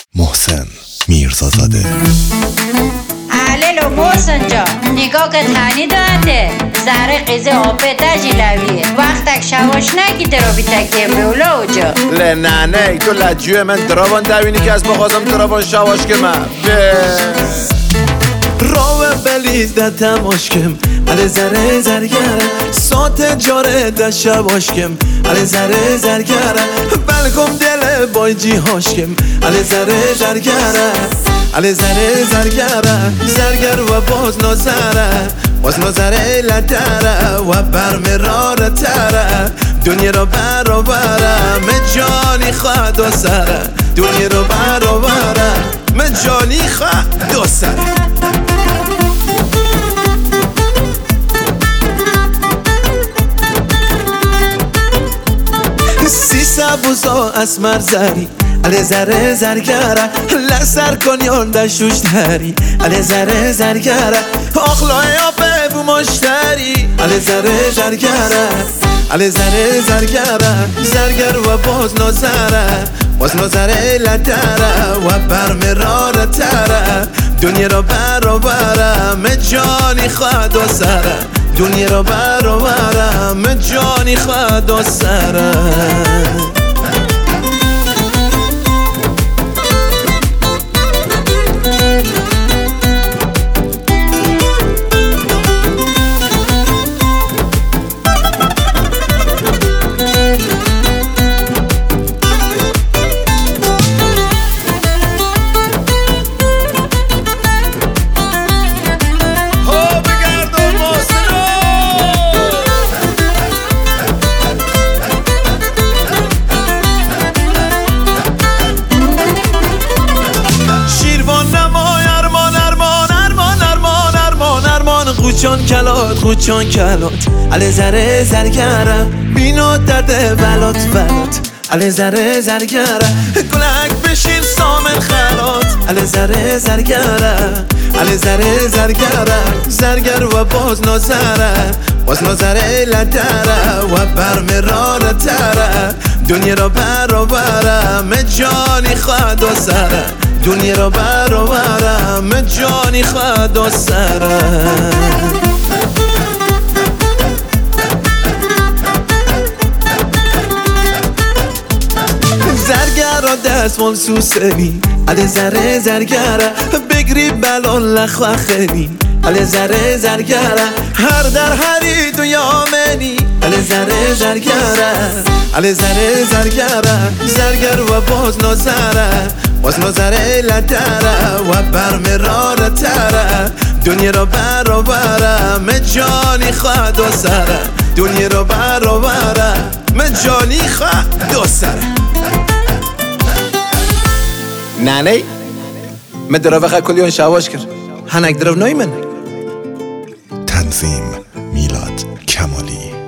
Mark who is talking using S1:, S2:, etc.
S1: محسن میرزازاده.
S2: علل و محسن جا نگاه که تانی داده زره قیزه آپه تجیلویه وقتک شواش نکی درو بیتکیه بولا جا
S3: نه تو لجوه من دراوان دوینی که از بخوازم دراوان شواش که من
S4: راوه بلیزده تماشکم علی زره زرگره سات جاره ده شواشکم علی زره زرگره بلکم دل بای جی هاشکم علی زره زرگره علی زره زرگره زرگر و باز نازره لدره و برمراره تره دنیا رو برابره مجانی خواهد و سره دنیا رو برابره مجانی خواهد و سره سی سبوزا اسمر زری علی زره زرگره لسر کنیان دشوش داری علی زره زرگره آخلای آبه بو مشتری علی زره زرگره علی زره زرگره زرگر و باز نازره لدره و برمراره تره دنیا رو برابره مجانی خواهد و سره دنیا رو برابره مجانی خواهد و سره خوچان کلات علی زره زرگره بینو درده ولات علی زره زرگره گلک بشین سامن خلات علی زره زرگره علی زره زرگره زرگر و باز نازره لدره و برمراره تره دنیا رو برابره مجانی خواهد و سره دنیا رو برابره مجانی خواهد و سره زرگره دستمال سوسنی علی زره زرگره بگری بلان لخوه خیلی علی زره زرگره هر در هری تو یامنی علی زره زرگره علی زره زرگره زرگر و باز نازره لدره و برمراره تره دنیا رو برابره مجانی خواهد و سره دنیا رو برابره مجانی خواهد و سره نه من دراوه کلیون شواش کرد هنگ دراو نای من
S1: تنظیم میلاد کمالی.